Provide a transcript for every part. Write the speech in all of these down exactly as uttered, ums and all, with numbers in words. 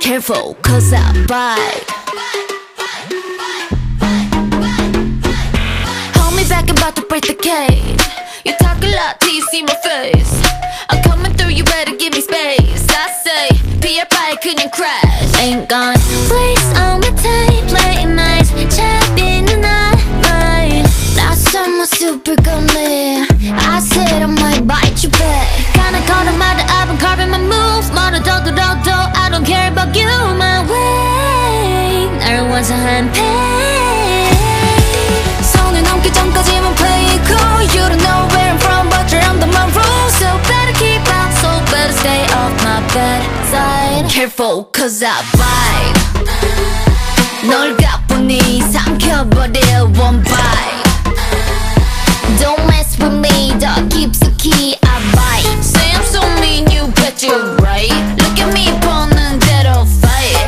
Careful, cause I bite. Hold me back, about to break the cage. You talk a lot till you see my face. I'm coming through, you better give me space. I say, 피할 바에 그냥 crash. Ain't gonna waste all my time playing nice. 잡히는 날, right? 낯선 모습을 꺼내. I said I might bite you back. 가나 걸음마다 I've been carving my moves. 멀어도 들어도 I don't care about you my way. 날 완성한 pain. 손을 넘기 전까지만 play it cool. You don't know where I'm from but you're under my rules. So better keep out, so better stay off my bad side. Careful cause I bite. 널 가뿐히 삼켜버릴 one bite. Don't mess with me, 더 깊숙이 I bite. Say I'm so mean, you bet you're right. Look at me 보는 대로 fight.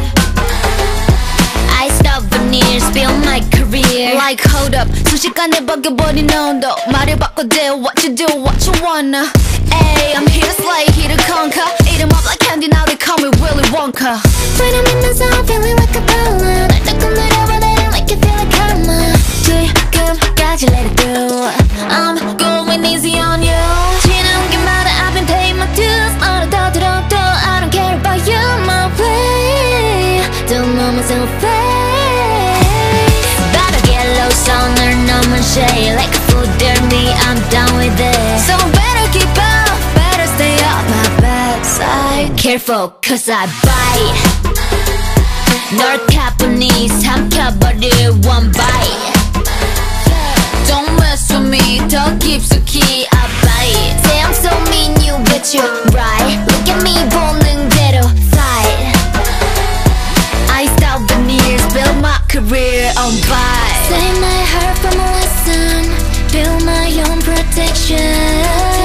I stop veneer, spill my career. Like hold up, 순식간에 바뀌어버린 온도. 말을 바꿔대, what you do, what you wanna. Ay, I'm here to slay, here to conquer. Eat 'em up like candy, now they call me Willy Wonka. When I'm in the zone, feeling like a ballad. 날 조금 늘어버리는 like you feel like karma. 지금까지 let it go. I'm going easy on you. 지나온 게 많아, I've been paying my dues. 멀어도 들어도 I don't care about you my way. Don't know myself face. Better get low, 손을 넘은 shade. Like a fool, dare me, I'm down with it. So better keep up, better stay off my bad side. Careful, cause I bite. 널 가뿐히 삼켜버릴 one bite. Don't mess with me, 더 깊숙이 I bite. Say I'm so mean, you bet you're right. Look at me 보는 대로 fight. I stop veneers, build my career on bite. Save my heart from a lesson, build my own protection.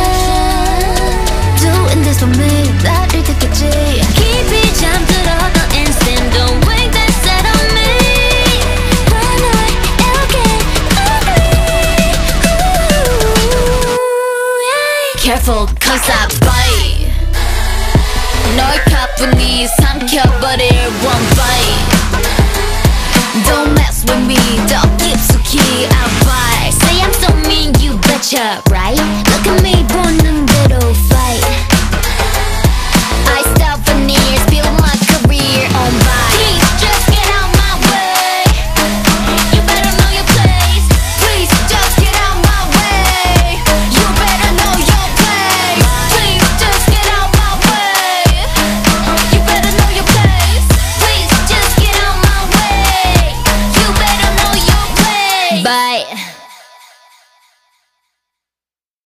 Doing this for me, 나를 듣겠지. 깊이 잠들어 너 instant, don't wake that set on me. Run away, okay, okay. Ooh, yeah. Careful, cause I bite. 널 가뿐히 삼켜버릴 one bite. Don't mess with me, 더 깊숙이 I bite. Say I'm so mean, you betcha, right? Look at me 보는 대로 fight. I stop veneers, build my career on bite. Please just get out my way. You better know your place. Please just get out my way. You better know your place. Please just get out my way. You better know your place. Please just get out my way. You better know your place. Bye.